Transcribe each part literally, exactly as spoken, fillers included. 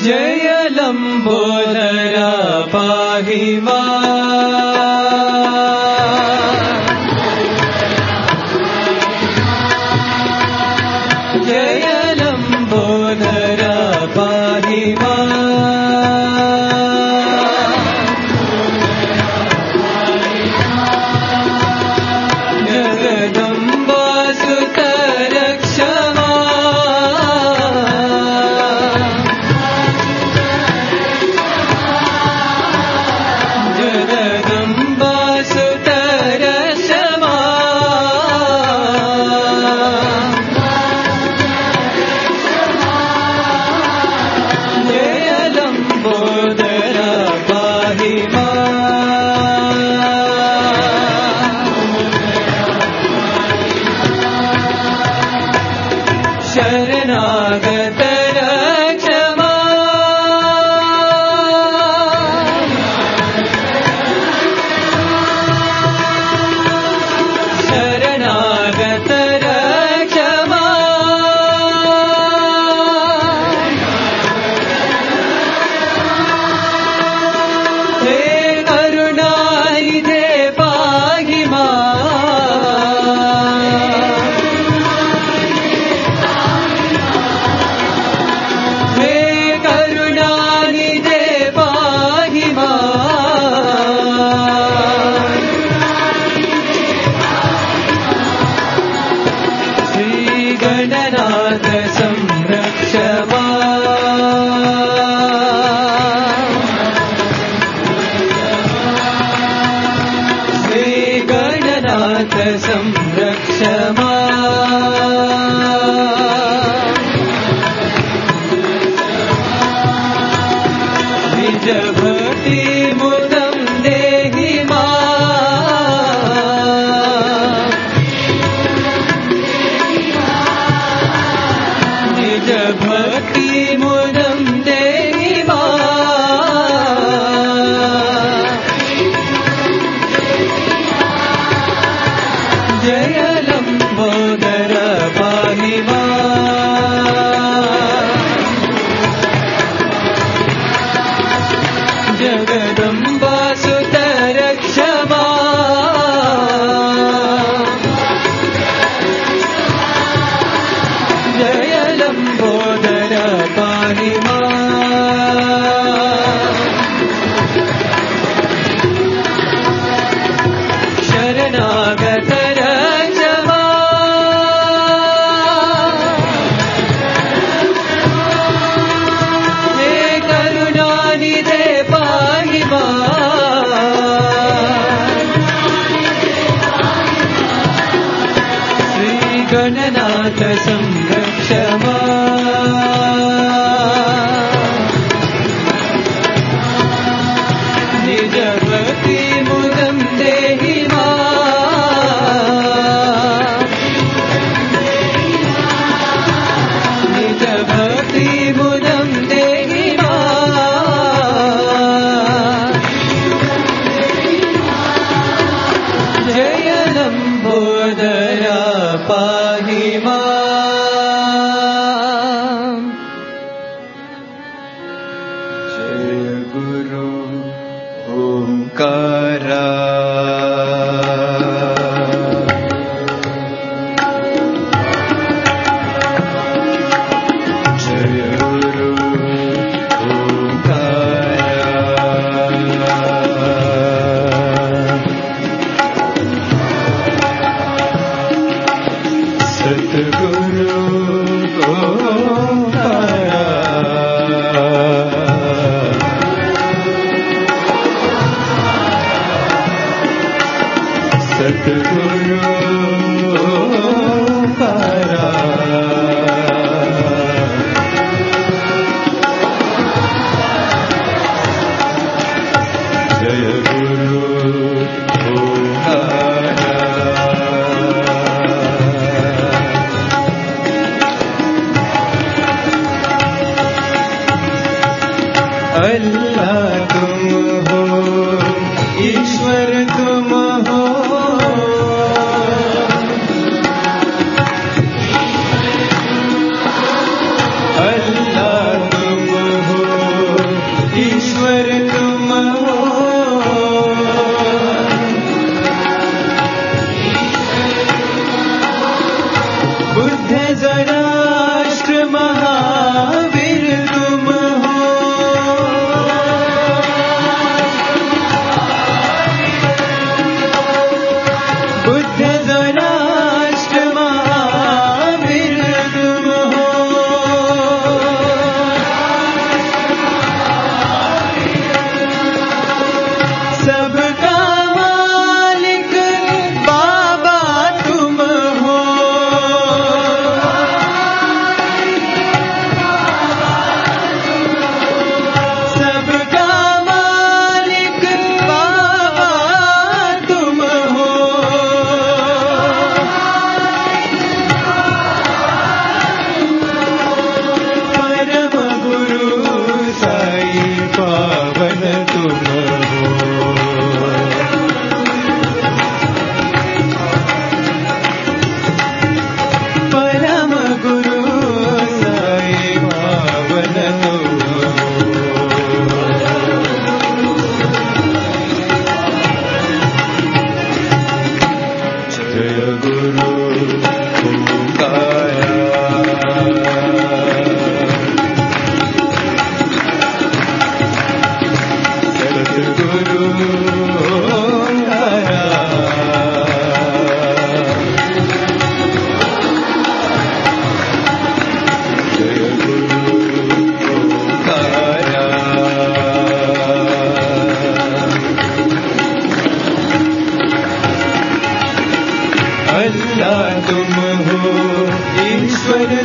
जय लंबोदरा पाहि मां। जय लंबोदरा पाहि मां। जगदम्बा सुत रक्ष शरणागत रक्ष शरणागत रक्ष हे करुणानिधे पाहि गणनाथ संरक्ष श्री गणनाथ संरक्ष निज भक्ति मुदं देहि भक्ति मुदं देहि जय लंबोदर पाहि जगदम्बा सुत रक्ष जय लंबोदर पाहि शरणागत रक्ष हे करुणानिधे पाहि श्री गणनाथ संरक्ष निज भक्ति मुदं देहि निज भक्ति मुदं देहि जय लंबोदरा पाहि जय गुरु ओंकारा जय गुरु ओंकारा सतगुरु ओंकारा सतगुरु ओंकारा जय गुरु ओंकारा अल्लाह तुम हो, ईश्वर तुम हो, अल्लाह तुम हो,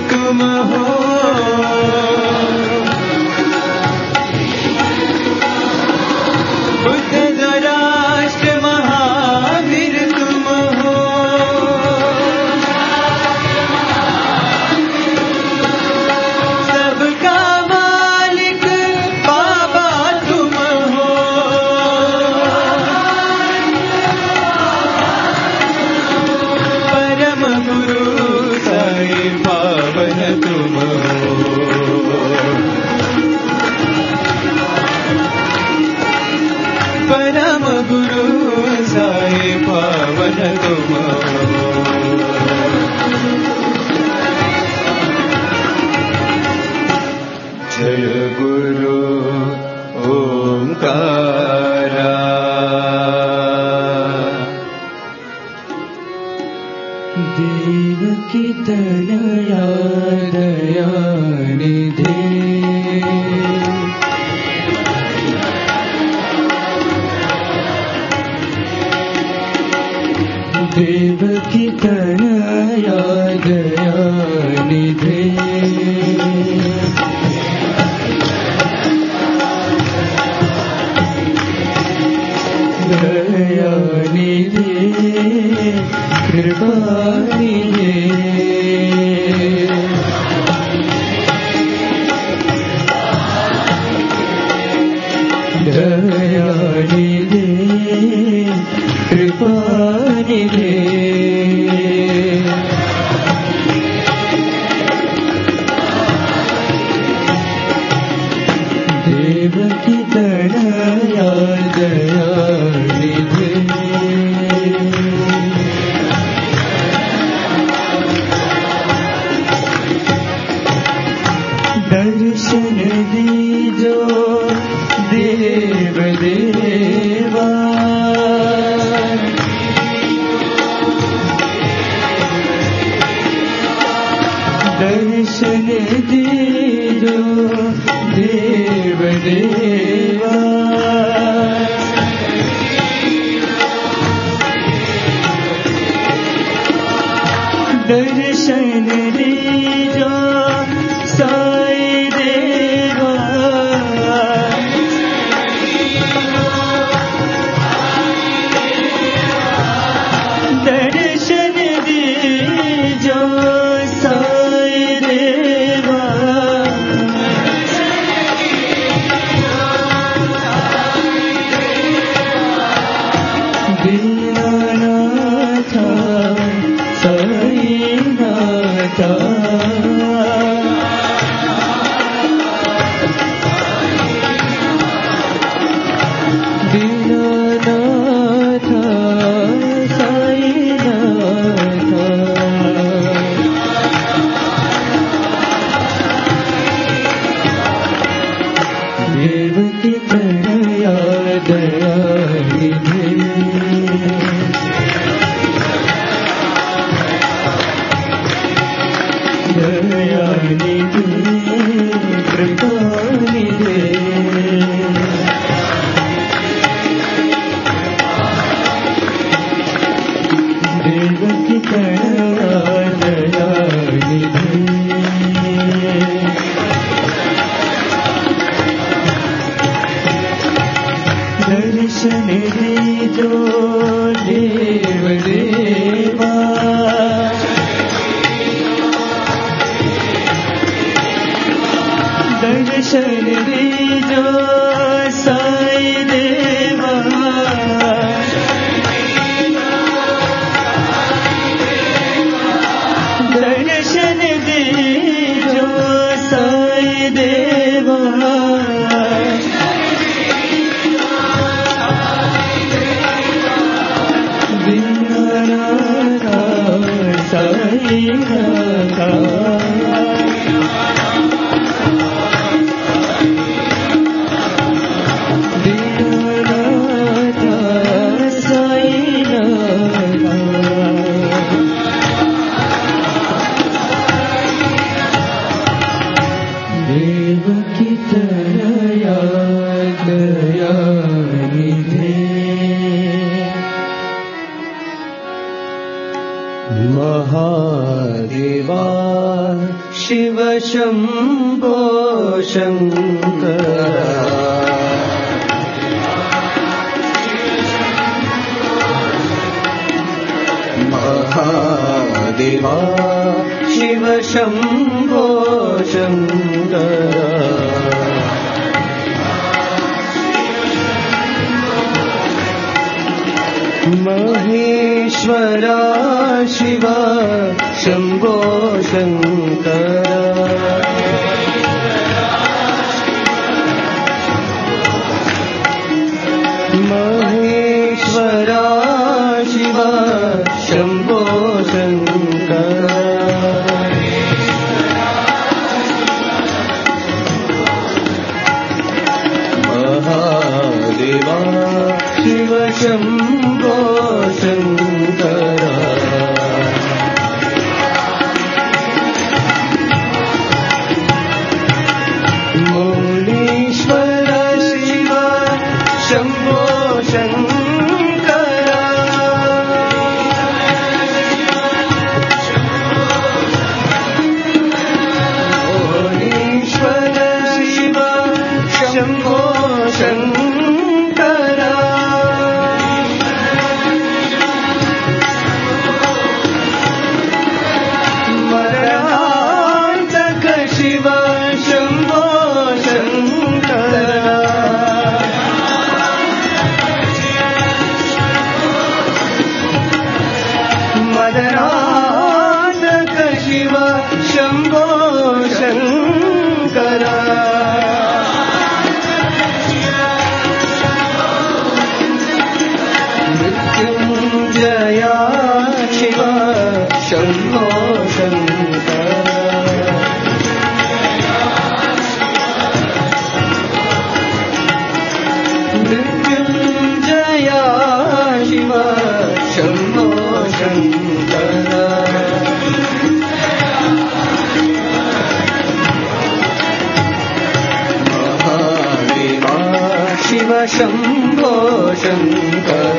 तुम हो बुद्ध राष्ट्र महावीर तुम हो सबका मालिक बाबा तुम हो परम गुरु साईं पावन तुम हो परम गुरु साईं पावन तुम हो जय गुरु ओंकारा देवकी तनया दया निधे देवकी तनया दया निधे दया निधे कृपा निधे दया निधे कृपा निधे देवकी तनया दया निधे दर्शन दीजो देव देवा दर्शन दीजो देव देवा दर्शन दीजो साईं देवा दर्शन दीजो साईं देवा दीनानाथ साईनाथ दीनानाथ साईनाथ देवकी तनया दया निधे दया निधे कृपा निधे देवकी तनया दया निधे दर्शन दीजो देव देवा दर्शन दीजो साईं देवा दर्शन दीजो साईं देवा दीनानाथ साईनाथ दीनानाथ साईनाथ देवकी तनया दया निधे महादेवा शिव शम्भो शङ्कर महादेवा शिव शम्भो शङ्कर महेश्वरा शिव शम्भो शङ्कर महेश्वरा शिव शम्भो शङ्कर महादेवा शिव शम्भो शङ्कर मौलीश्वर शिव शम्भो शङ्कर मौलीश्वर शिव शम्भो शङ्कर मरणान्तक शिव शम्भो शङ्कर मदनान्तक शिव शम्भो शङ्कर मृत्युञ्जया शिव शम्भो शङ्कर मृत्युञ्जया शिव शम्भो शङ्कर महादेवा शिव शम्भो शङ्कर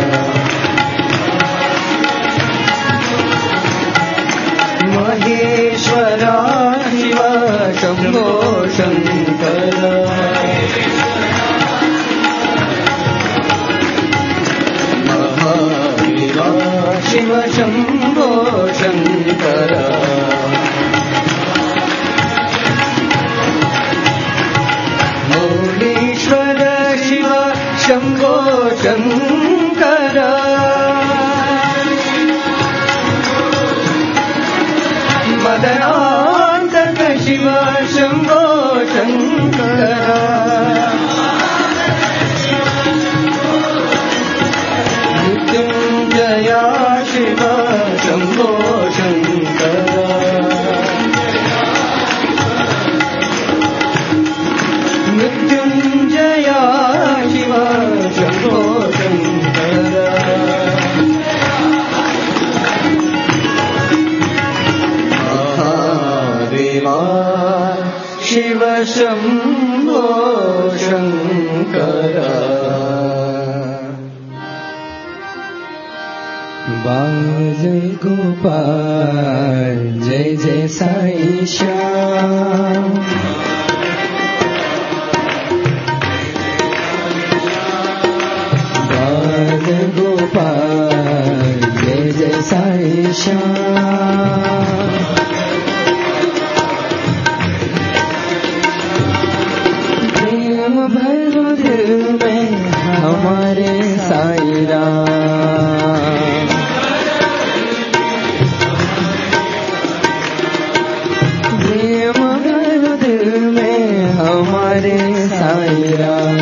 महेश्वरा शिव शम्भो शङ्कर महादेवा शिव शम्भो शङ्कर मौलीश्वर शिव शम्भो शङ्कर मदनान्तक शिव शम्भो शङ्कर मृत्युञ्जया शिव शम्भो शङ्कर मृत्युञ्जया शिव शम्भो शङ्कर महादेवा शिव शम्भो शङ्कर बाज गोपाल जय जय साई श्याम बाज गोपाल जय जय साई श्याम प्रेम भरो दिल में हमारे साई राम प्रेम भरो दिल में हमारे साई राम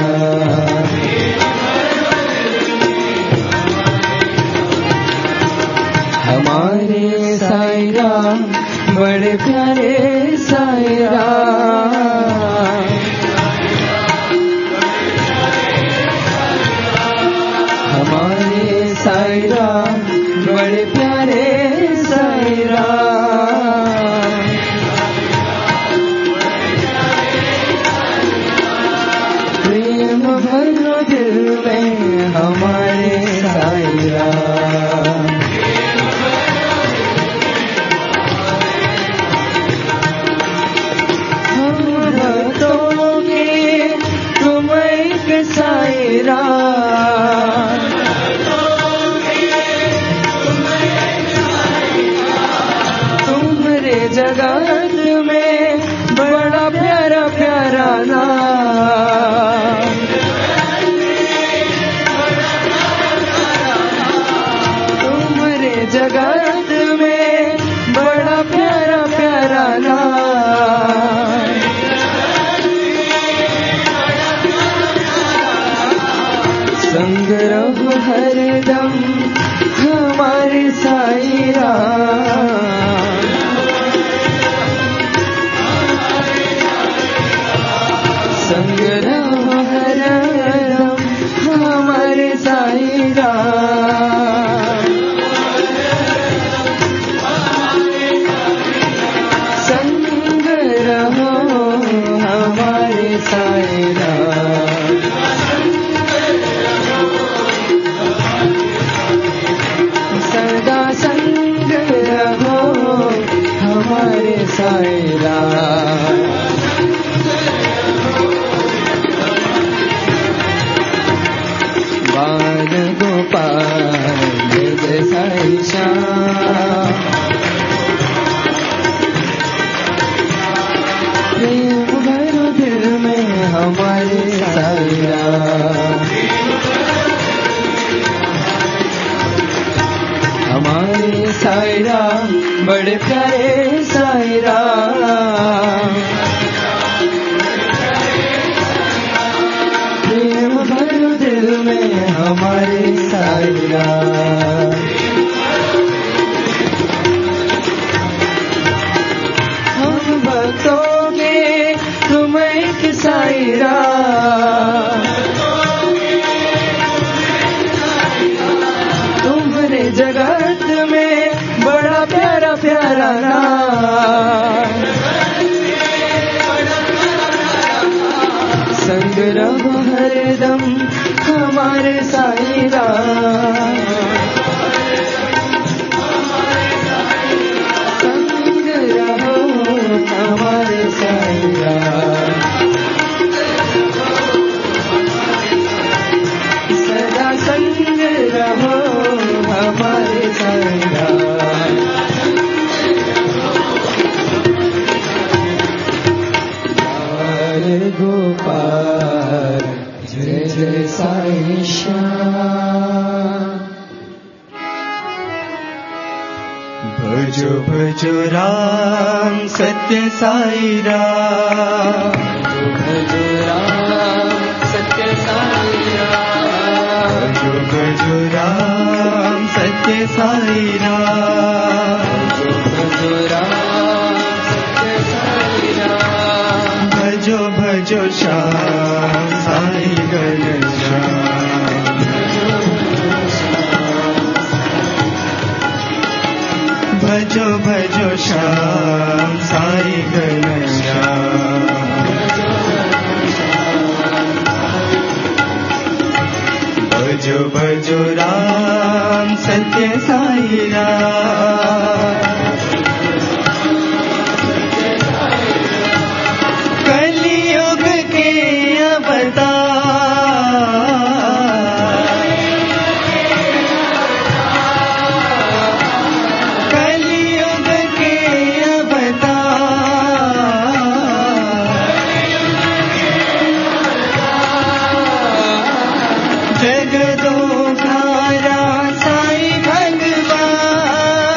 हमारे साई राम बड़े प्यारे साई राम हमारे संग रहो हरदम हमारे साईं राम। संग रहो हरदम हमारे साईं राम। संग रहो हमारे साईं राम। सदा संग रहो हमारे साईं राम। बाल गोपाल जय साईं श्याम। प्रेम भरो दिल में हमारे साईं राम। हमारे साईं राम बड़े प्यारे साईं राम। प्रेम भरो दिल में हमारे साईं राम। हम भक्तों के तुम एक साईं राम। तुम्हारे जगत में बड़ा प्यारा प्यारा नाम। संग रहो हरदम हमारे साईं राम। संग रहो हमारे साईं राम। सदा संग रहो हमारे साईं राम। गोपाल जय जय साईं श्याम। भजो भजो राम सत्य साईं राम। भजो राम सत्य साईं राम। भजो भजो राम सत्य साईं राम। भजो राम सत्य साईं राम। भजो भजो श्याम साईं घनश्याम। भजो भजो श्याम साईं घनश्याम। भजो भजो राम सत्य साईं राम। कलियुग के अवतार। कलियुग के अवतार। जगदोधारा साईं भगवान।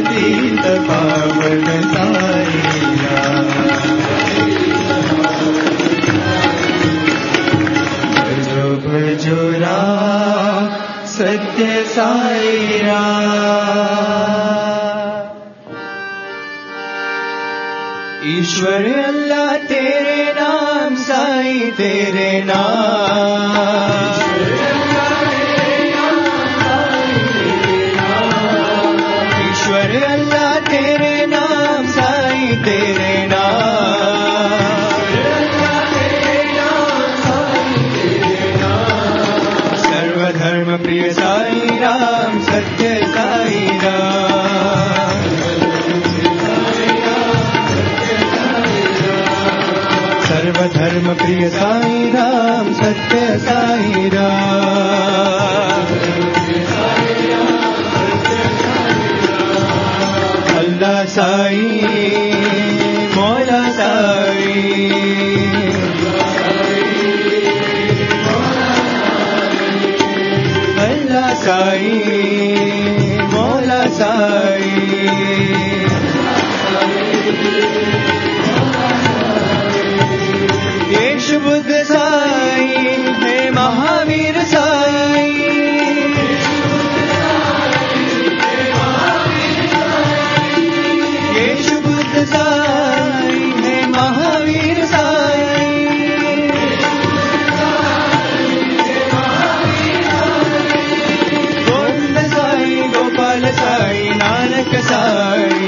पतित पावन साई राम। भजो भजो राम सत्य साई राम। ईश्वर अल्लाह तेरे नाम साई तेरे नाम। ईश्वर अल्लाह तेरे नाम साई तेरे नाम। सर्वधर्म प्रिय साई राम सत्य साई राम। सर्वधर्म प्रिय साई राम सत्य साई राम। अल्लाह साई मौला साई। अल्लाह साई मौला साई। येशु बुद्ध साई हे महावीर साई। येशु बुद्ध साई हे महावीर साई। गोविंद साई गोपाल साई नानक साई।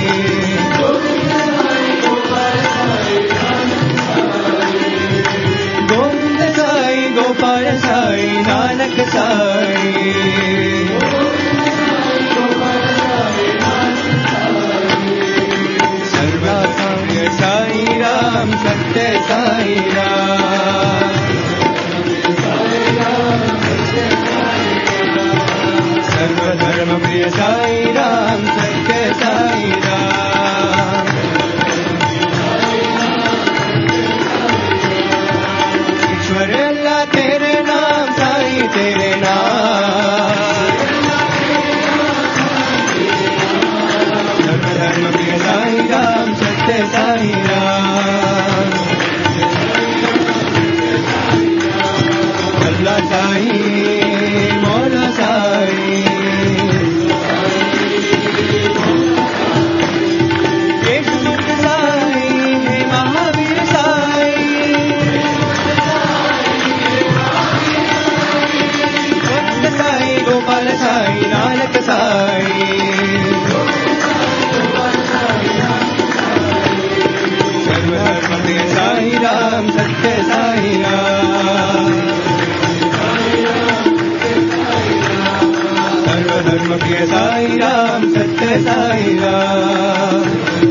गोविंद साई गोपाल साई नानक साई। सर्वप्रिय साई राम सत्य साई राम। सर्वधर्म प्रिय साई राम सत्य साई राम। ईश्वर अल्लाह तेरे नाम साई तेरे नाम। सर्वधर्म प्रिय साई राम सत्य साई राम। अल्लाह साई मौला साई। येशु बुद्ध साई हे महावीर साई। गोविंद साई गोपाल साई नानक साई। सर्वधर्म प्रिय साई राम सत्य साई राम। सर्वधर्म प्रिय साई राम सत्य साई राम।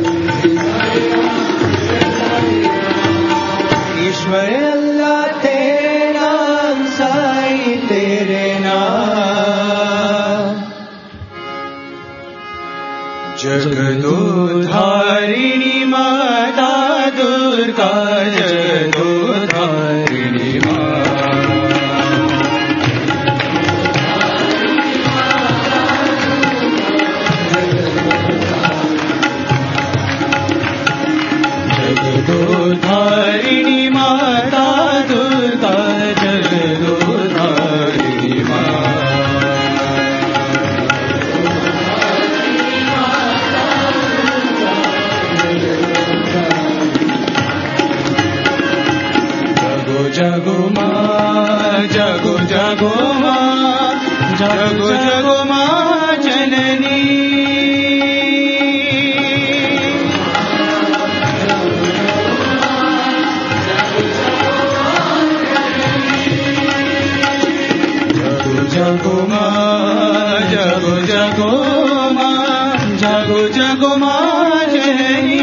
ईश्वर अल्लाह तेरे नाम साई तेरे नाम। जगदोधारिणी माता दुर्गा जगदोधारिणी जगदोधारिणी माता दुर्गा जगदोधारिणी जगो माँ जगो जगो माँ जगो जगो माँ जननी। जगो माँ जगो जगो माँ जगो जगो माँ जननी।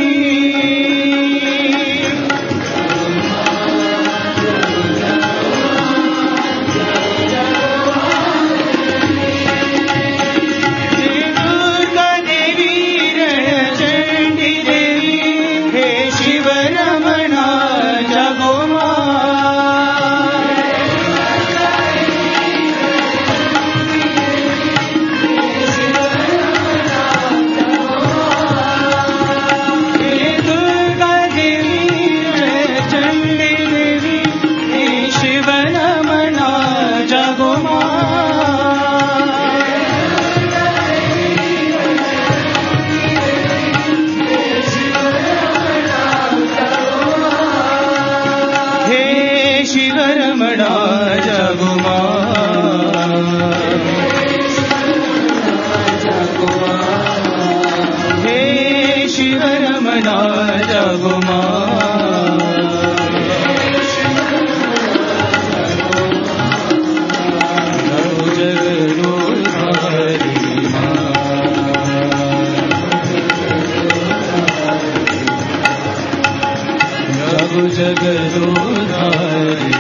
रमना जगुमा जगदोधारी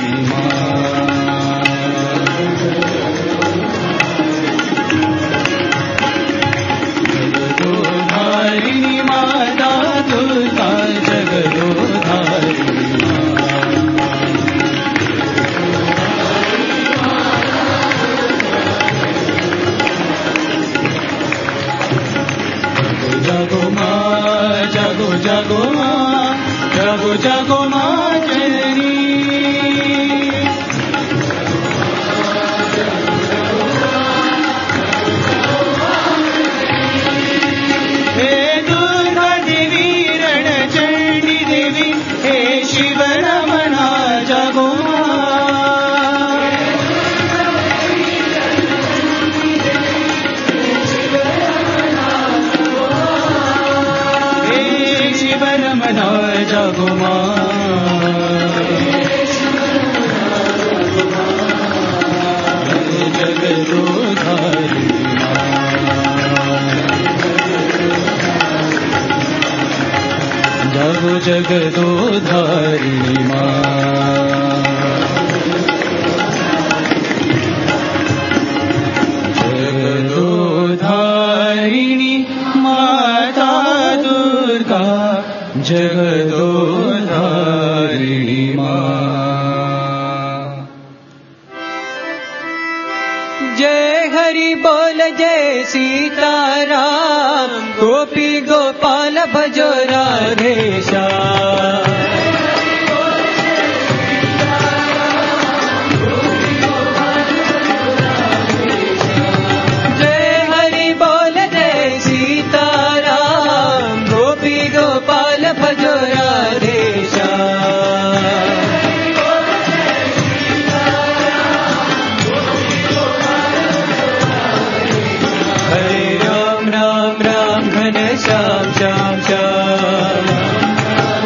जगदोधारिणी माता दुर्गा जगदोधारिणी जगो माँ जगो जगो माँ जगो जगो माँ जननी हे दुर्गा देवी रणचंडी देवी हे शिव रमणा जगो रमना जगो माँ जगदोधारी जगो जगदोधारी माँ जगदोधारिणी माता दुर्गा जगदोधारिणी माँ जय हरि बोल जय सीताराम गोपी गोपाल भजो राधेशा जय हरि बोल जय सीताराम गोपी गोपाल भजो राधेशा हरे राम राम राम घन श्याम श्याम श्याम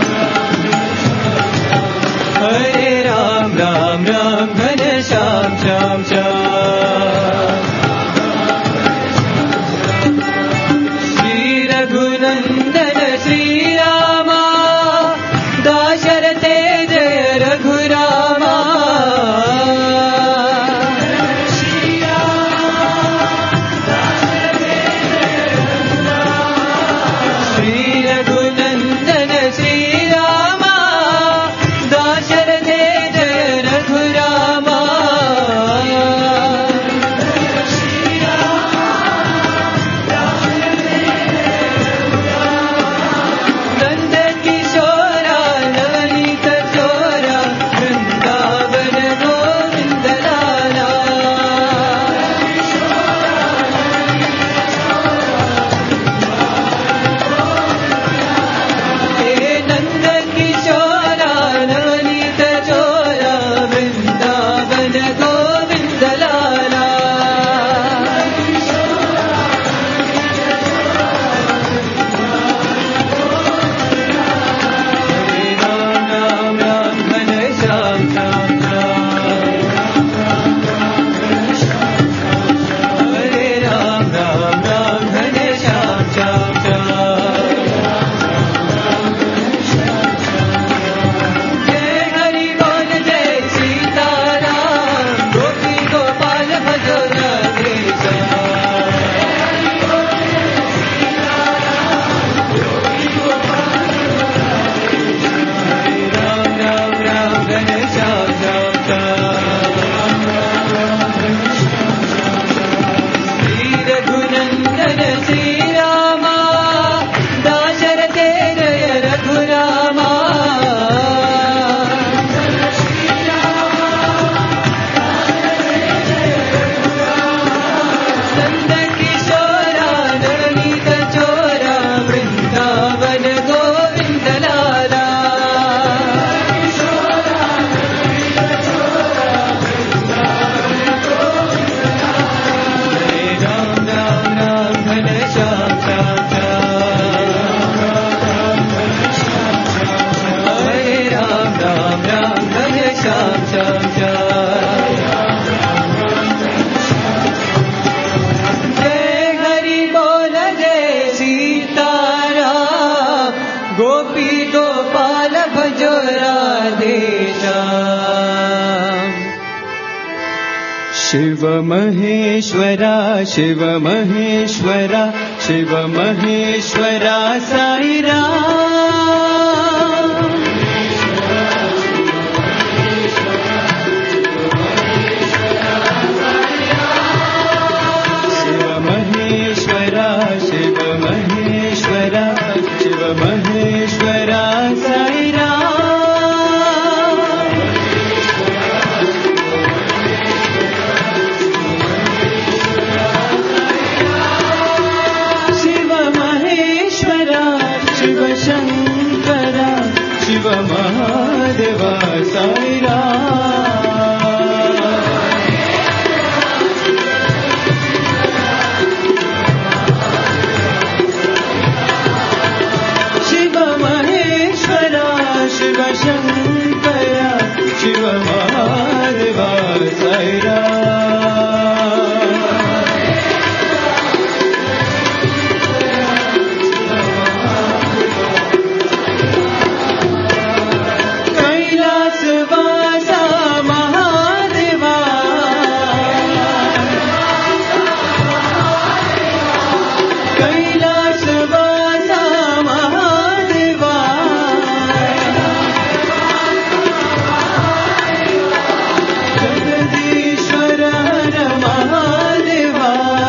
शिव महेश्वरा शिव महेश्वरा शिव महेश्वरा साई राम शिव महेश्वरा शिव महेश्वरा शिव महेश्वरा साई राम शिव महेश्वरा शिव शंकरा शिव महादेवा साई राम शिव महेश्वरा शिव शंकरा शिव महादेवा साई कैलासवासा महादेवा कैलासवासा महादेवा जगदीश्वर हर महादेवा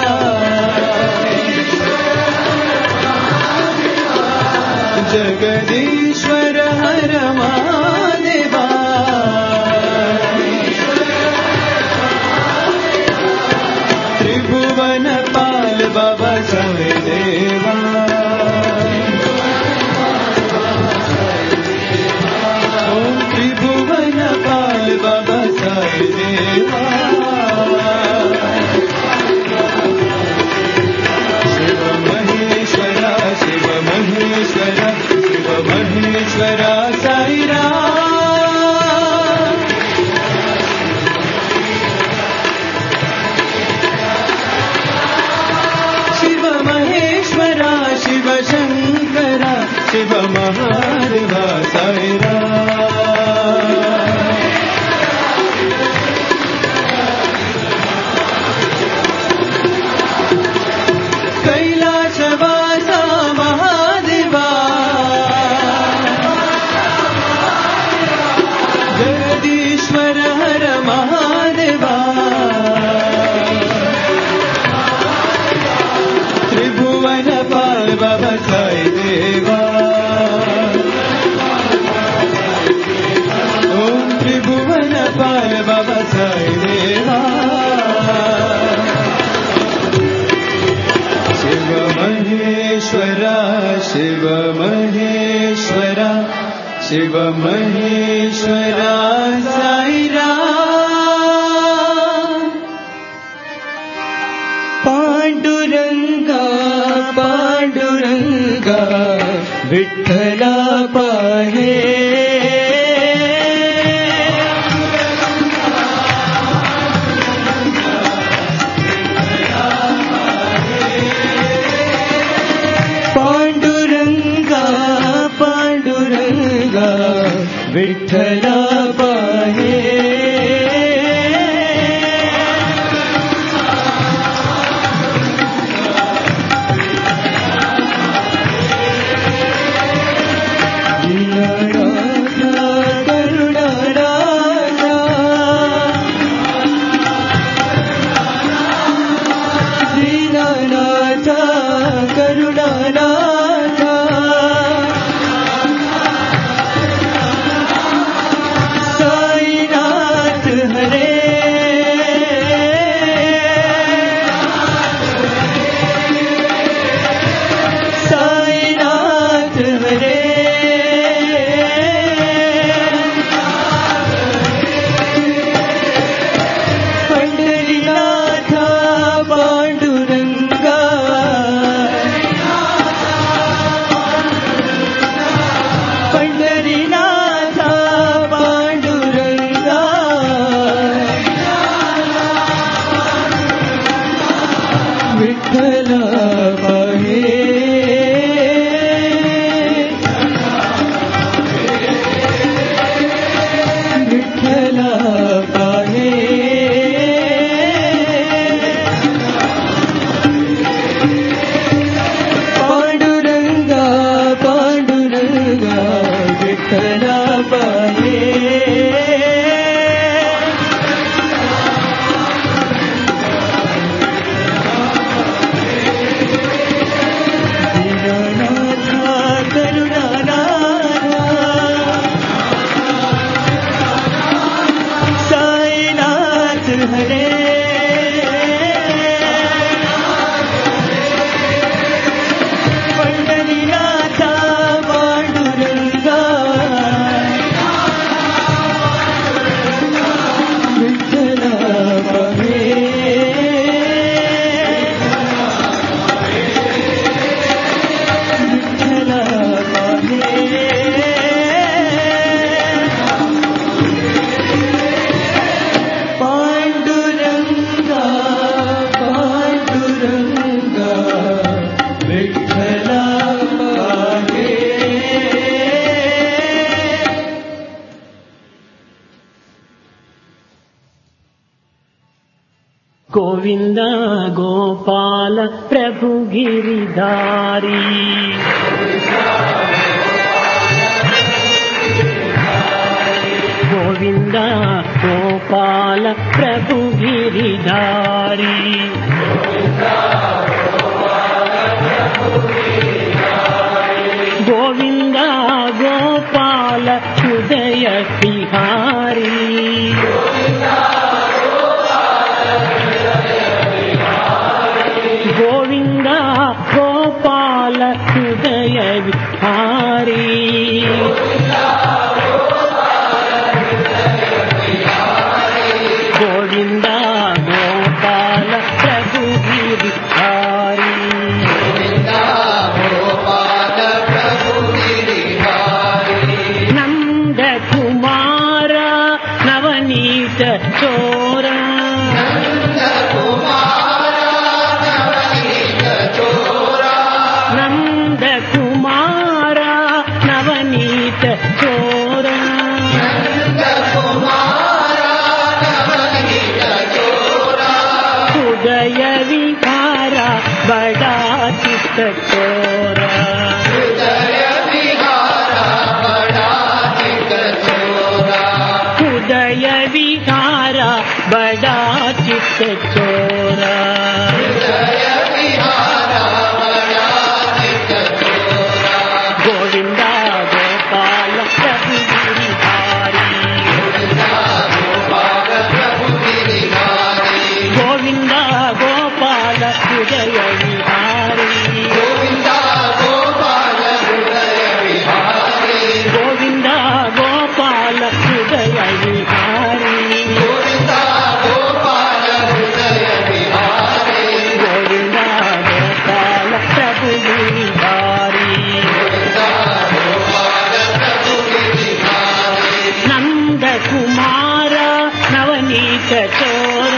जगदीश्वर हर महादेवा त्रिभुवन पाल बाबा साई देवा ओम त्रिभुवन पाल बाबा साई देवा शिव महेश्वरा शिव महेश्वरा शिव महेश्वरा साई राम शिव महेश्वरा शिव शंकरा शिव महादेवा साई राम कैलासवासा महादेवा जगदीश्वर हर महादेवा त्रिभुवन पाल बाबा साई देवा ओम त्रिभुवन पाल बाबा साई देवा शिव महेश्वरा शिव महेश्वरा शिव महेश्वरा साई राम पांडुरंगा पांडुरंगा विठ्ठला पाहे पांडुरंगा पांडुरंगा विठ्ठला पाहे विठ्ठला पाहे గోవింద గోపాల ప్రభు గిరిధారి గోవింద గోపాల ప్రభు గిరిధారి గోవింద గోపాల హృదయ విహారీ గోవింద గోపాల హృదయ విహారీ గోవింద గోపాల ప్రభు గిరిధారి నంద కుమార నవనీత చోర నంద కుమార నవనీత చోర హృదయ విహార బడా చిత్త చోర హృదయ విహార బడా చిత్త చోర గోవింద గోపాల ప్రభు గిరిధారి గోవింద గోపాల హృదయ విహారీ గోవింద గోపాల హృదయ విహారీ గోవింద గోపాల ప్రభు గిరిధారి నంద కుమార నవనీత చోర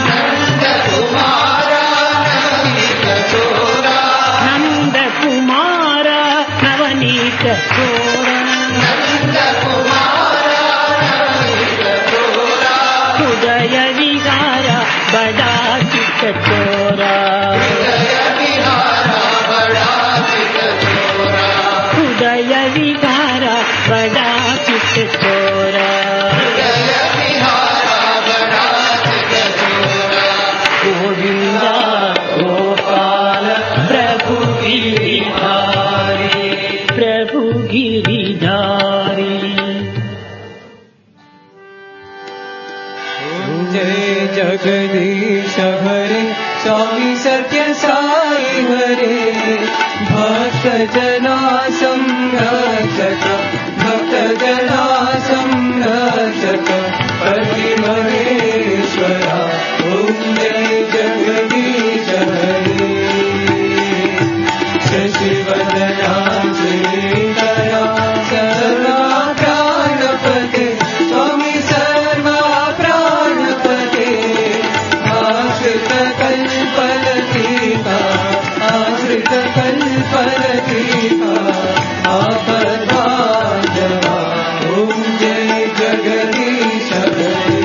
నంద కుమార నవనీత చోర హృదయ విహార బడా చిత్త చోర హృదయ విహార బడా చిత్త చోర గోవింద గోపాల ప్రభు గిరిధారి ప్రభు గిరిధారి जय जगदीश हरे स्वामी सत्य साई हरे भक्त जना संरक्षक भक्त जना संरक्षक पति महेश्वरा ओम जय जगदीश हरे शशिवदना श्रीधरा सर्वा प्राणपते स्वामी सर्वा प्राणपते आश्रित कल्पलतीता आश्रित कल्पलतीता आपद्बांधवा ओम जय जगदीश हरे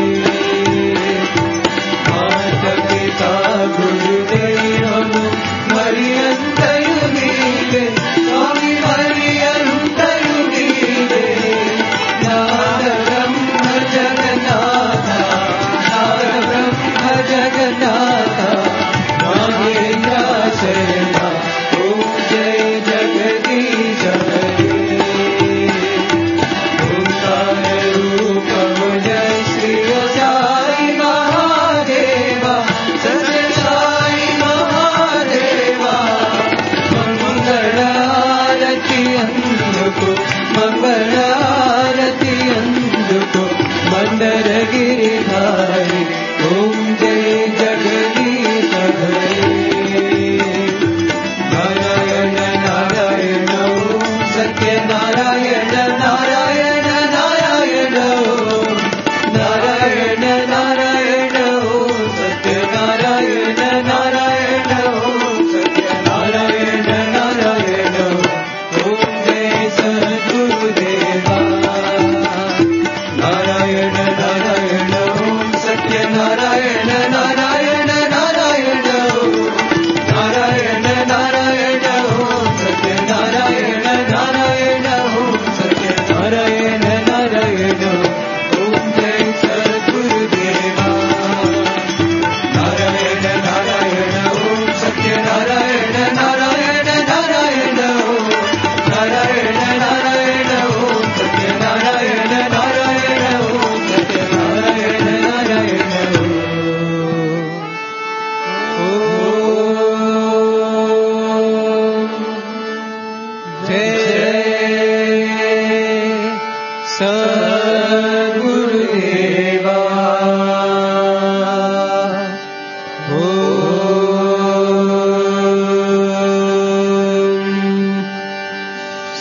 माता पिता गुरुदेव मरियंतयुनीले स्वामी मरियंतयुनीले नाद ब्रह्म जगन्नाथ नाद ब्रह्म जगन्नाथ नागेन्द्र शरणा ओम जय जगदीश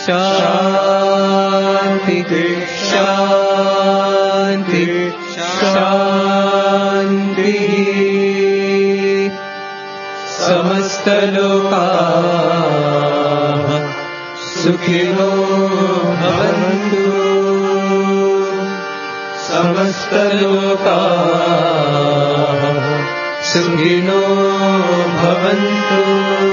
शांति शांति शांति समस्त लोकाः सुखिनो भवन्तु समस्त लोकाः सुखिनो भवन्तु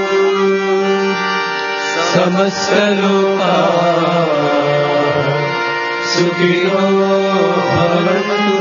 समस्त लोकाः सुखिनो भवन्तु